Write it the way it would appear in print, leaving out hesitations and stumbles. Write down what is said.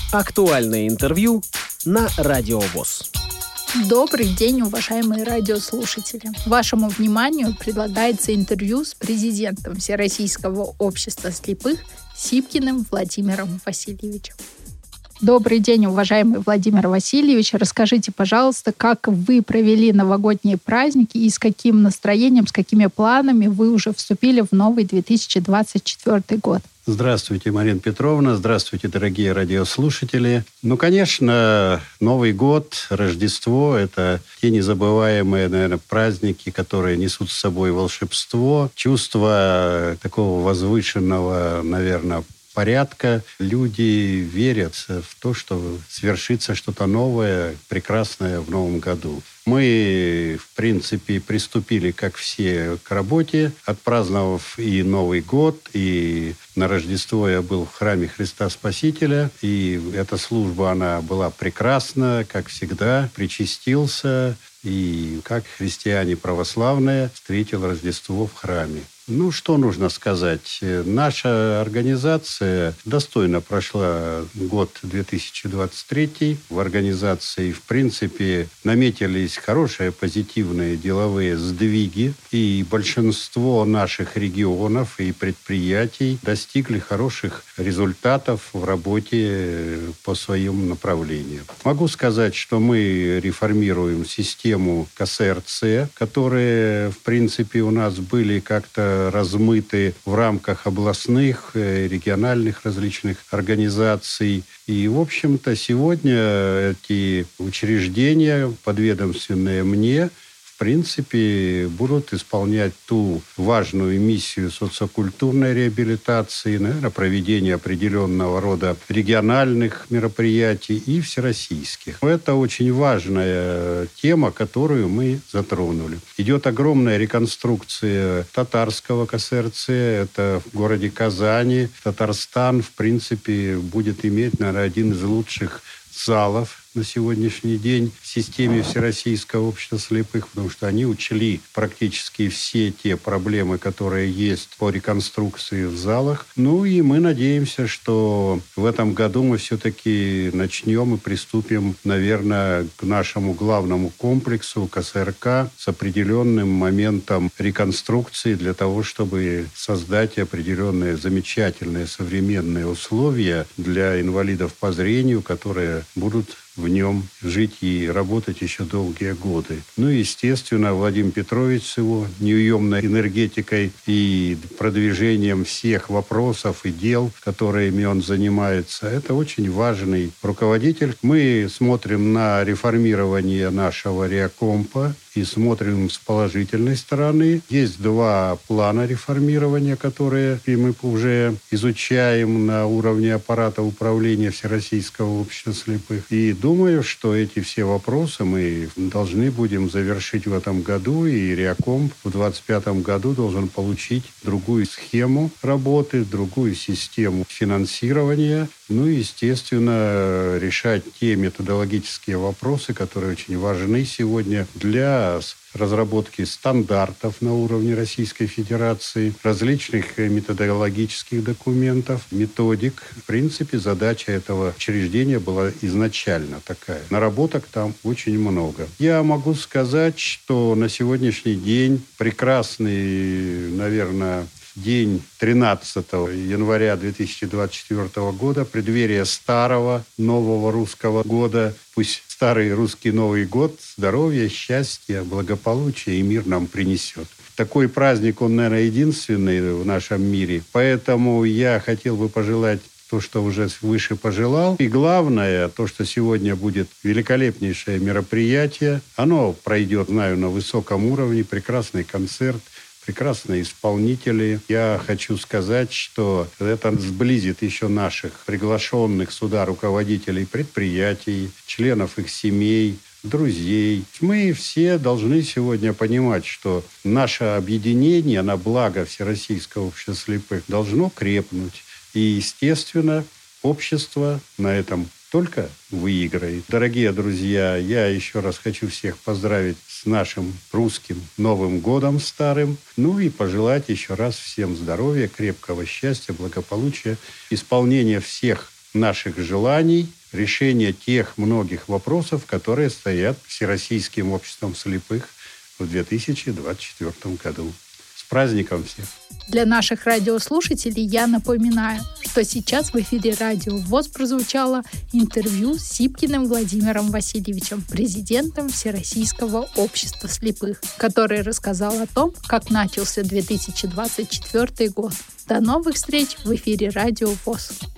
Актуальное интервью на Радио ВОС. Добрый день, уважаемые радиослушатели. Вашему вниманию предлагается интервью с президентом Всероссийского общества слепых Сипкиным Владимиром Васильевичем. Добрый день, уважаемый Владимир Васильевич. Расскажите, пожалуйста, как вы провели новогодние праздники и с каким настроением, с какими планами вы уже вступили в новый 2024 год? Здравствуйте, Марина Петровна. Здравствуйте, дорогие радиослушатели. Конечно, Новый год, Рождество – это те незабываемые, наверное, праздники, которые несут с собой волшебство, чувство такого возвышенного, наверное, порядка. Люди верят в то, что свершится что-то новое, прекрасное в новом году. Мы, в принципе, приступили, как все, к работе, отпраздновав и Новый год, и на Рождество я был в храме Христа Спасителя, и эта служба, она была прекрасна, как всегда, причастился, и как христиане православные встретил Рождество в храме. Ну, что нужно сказать? Наша организация достойно прошла год 2023. В организации, в принципе, наметились хорошие, позитивные деловые сдвиги. И большинство наших регионов и предприятий достигли хороших результатов в работе по своим направлениям. Могу сказать, что мы реформируем систему КСРЦ, которые, в принципе, у нас были как-то размыты в рамках областных, региональных различных организаций. И, в общем-то, сегодня эти учреждения, подведомственные мне, в принципе, будут исполнять ту важную миссию социокультурной реабилитации, наверное, проведения определенного рода региональных мероприятий и всероссийских. Это очень важная тема, которую мы затронули. Идет огромная реконструкция татарского КСРЦ. Это в городе Казани. Татарстан, в принципе, будет иметь, наверное, один из лучших залов на сегодняшний день в системе Всероссийского общества слепых, потому что они учли практически все те проблемы, которые есть по реконструкции в залах. Ну и мы надеемся, что в этом году мы все-таки начнем и приступим, наверное, к нашему главному комплексу КСРК с определенным моментом реконструкции для того, чтобы создать определенные замечательные современные условия для инвалидов по зрению, которые будут в нем жить и работать еще долгие годы. Ну и, естественно, Владимир Петрович с его неуемной энергетикой и продвижением всех вопросов и дел, которыми он занимается, это очень важный руководитель. Мы смотрим на реформирование нашего Реакомпа и смотрим с положительной стороны. Есть два плана реформирования, которые мы уже изучаем на уровне аппарата управления Всероссийского общества слепых. И думаю, что эти все вопросы мы должны будем завершить в этом году, и Реакомп в 2025 году должен получить другую схему работы, другую систему финансирования, ну и, естественно, решать те методологические вопросы, которые очень важны сегодня для разработки стандартов на уровне Российской Федерации, различных методологических документов, методик. В принципе, задача этого учреждения была изначально такая. Наработок там очень много. Я могу сказать, что на сегодняшний день прекрасный, наверное, день 13 января 2024 года, преддверие старого нового русского года. Пусть старый русский Новый год здоровья, счастья, благополучия и мир нам принесет. Такой праздник, он, наверное, единственный в нашем мире. Поэтому я хотел бы пожелать то, что уже выше пожелал. И главное, то, что сегодня будет великолепнейшее мероприятие. Оно пройдет, знаю, на высоком уровне, прекрасный концерт, прекрасные исполнители. Я хочу сказать, что это сблизит еще наших приглашенных сюда руководителей предприятий, членов их семей, друзей. Мы все должны сегодня понимать, что наше объединение на благо Всероссийского общества слепых должно крепнуть. И, естественно, общество на этом только выиграет. Дорогие друзья, я еще раз хочу всех поздравить с нашим русским Новым годом старым. Ну и пожелать еще раз всем здоровья, крепкого счастья, благополучия, исполнения всех наших желаний, решения тех многих вопросов, которые стоят Всероссийским обществом слепых в 2024 году. С праздником всех! Для наших радиослушателей я напоминаю, что сейчас в эфире Радио ВОС прозвучало интервью с Сипкиным Владимиром Васильевичем, президентом Всероссийского общества слепых, который рассказал о том, как начался 2024 год. До новых встреч в эфире Радио ВОС!